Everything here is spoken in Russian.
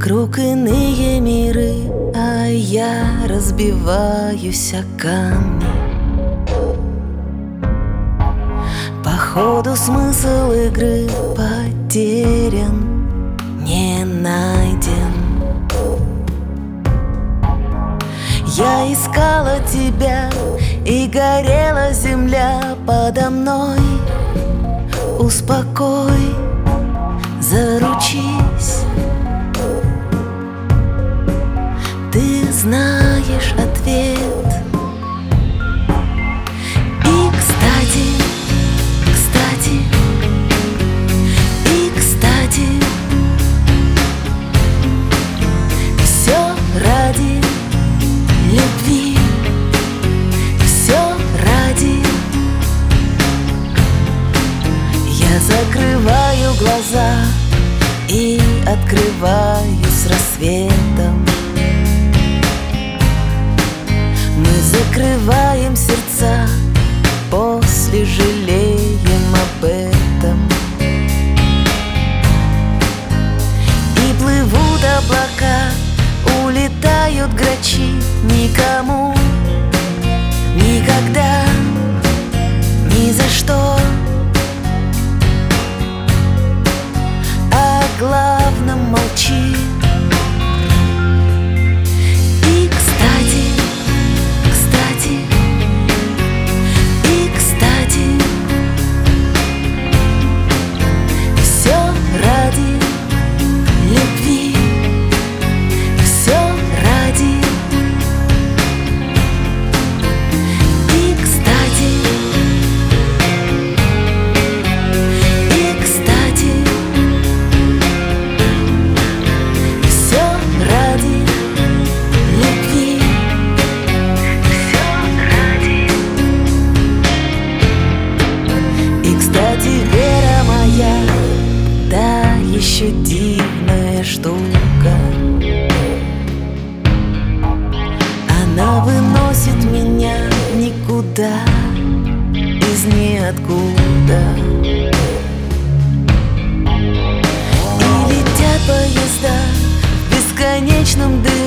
Вокруг иные миры, а я разбиваюсь о камни. Походу смысл игры потерян, не найден. Я искала тебя, и горела земля подо мной. Успокой, заручись, ты знаешь ответ. И кстати, все ради любви, все ради. Я закрываю глаза и открываю с рассветом. Мы закрываем сердца, после жалеем об этом. И плывут облака, улетают грачи, никому, никогда, ни за что. О главном молчи. И кстати, все ради любви, все ради. И кстати, все ради любви, все ради. И кстати, вера моя, да еще дивная штука. Она выносит меня никуда, из ниоткуда. И летят поезда в бесконечном дыму.